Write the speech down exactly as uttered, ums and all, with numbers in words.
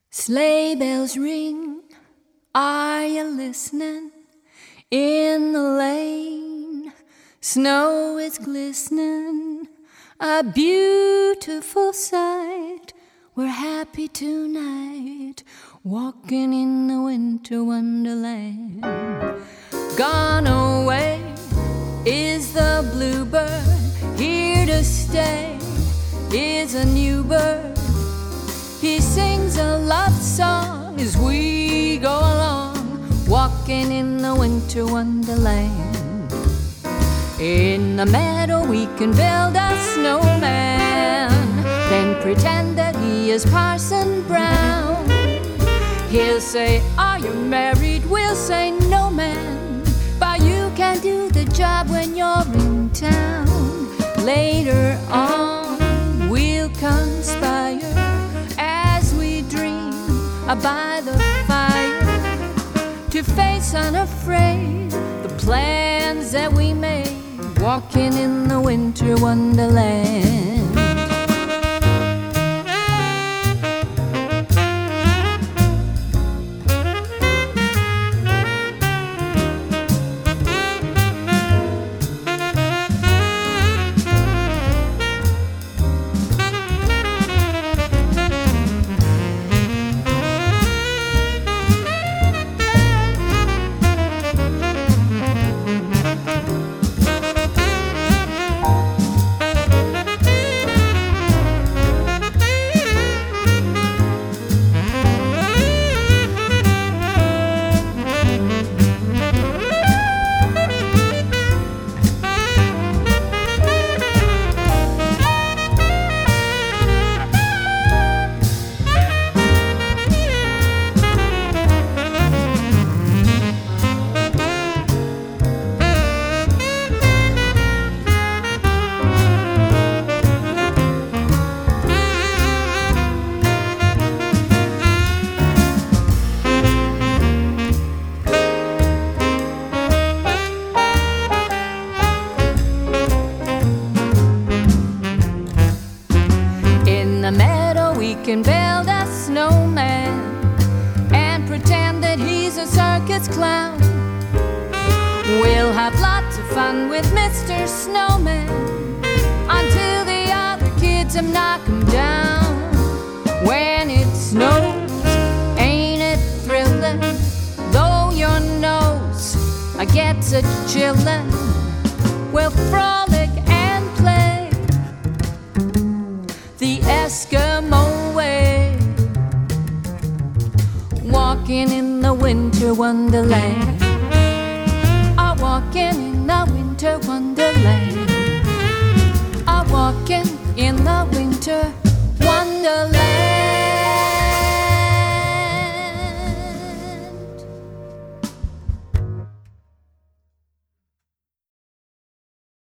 Sleigh bells ring, are you listening? In the lane, snow is glistening, a beautiful sight. We're happy tonight, walking in the winter wonderland. Gone away is the bluebird, here to stay is a new bird. He sings a love song as we go along, walking in the winter wonderland. In the meadow we can build a snowman, then pretend that he is Parson Brown. He'll say, are you married? We'll say, no man, but you can do the job when you're in town. Later on we'll conspire as we dream by the fire, to face unafraid the plans that we made, walking in the winter wonderland. In the meadow we can build a snowman and pretend that he's a circus clown. We'll have lots of fun with Mister Snowman until the other kids have knocked him down. When it snows, ain't it thrilling? Though your nose gets a chillin', we'll frolic and play the Eskimo way, walking in the winter wonderland. Ah, walking in the winter wonderland.